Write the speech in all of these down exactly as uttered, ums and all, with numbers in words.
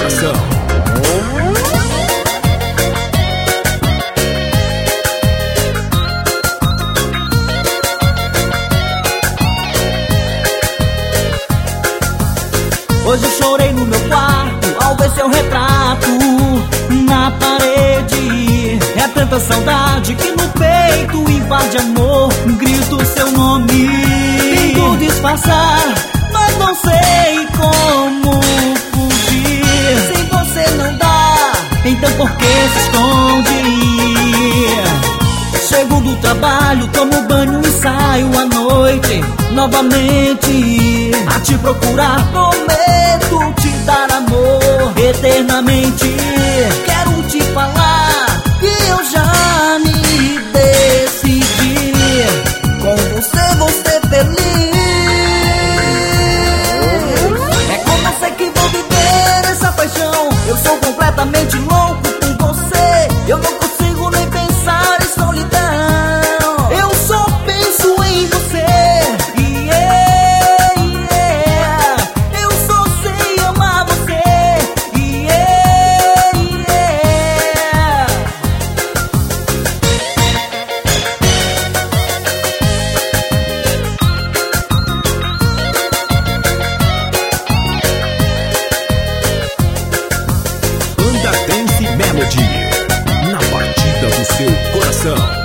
coração. Hoje chorei no meu quarto ao ver seu retrato na parede. É tanta saudade que no peito invade amor. Grito seu nome, tento disfarçar, mas não sei como fugir. Sem você não dá, então por que se esconde? Chego do trabalho, tomo banho e saio à noite novamente a te procurar. Prometo te dar amor eternamente. Quero te falar que eu já me decidi. Com você vou ser feliz. É com você que vou viver essa paixão. Eu sou completamente louco por você. Eu não consigo nem pensar em solidão. Eu só penso em você. Yeah, yeah. Eu só sei amar você. Yeah, yeah. Banda Dance Melody, na batida do seu coração.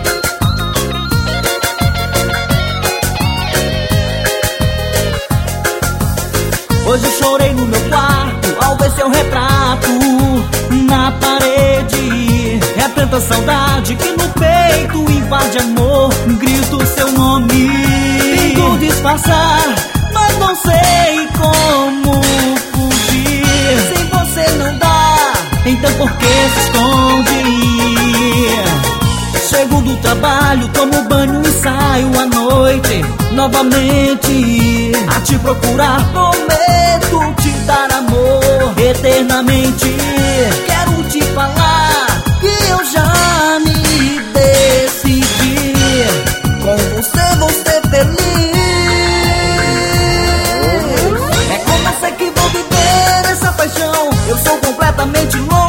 Hoje chorei no meu quarto ao ver seu retrato na parede. É tanta saudade que no peito invade amor. Grito seu nome, tento disfarçar, mas não sei como fugir. Sem você não dá, então por que se esconde? Chego do trabalho, tomo banho e saio à noite novamente a te procurar. Prometo te dar amor eternamente. Quero te falar que eu já me decidi. Com você vou ser feliz. É com você que vou viver essa paixão. Eu sou completamente louco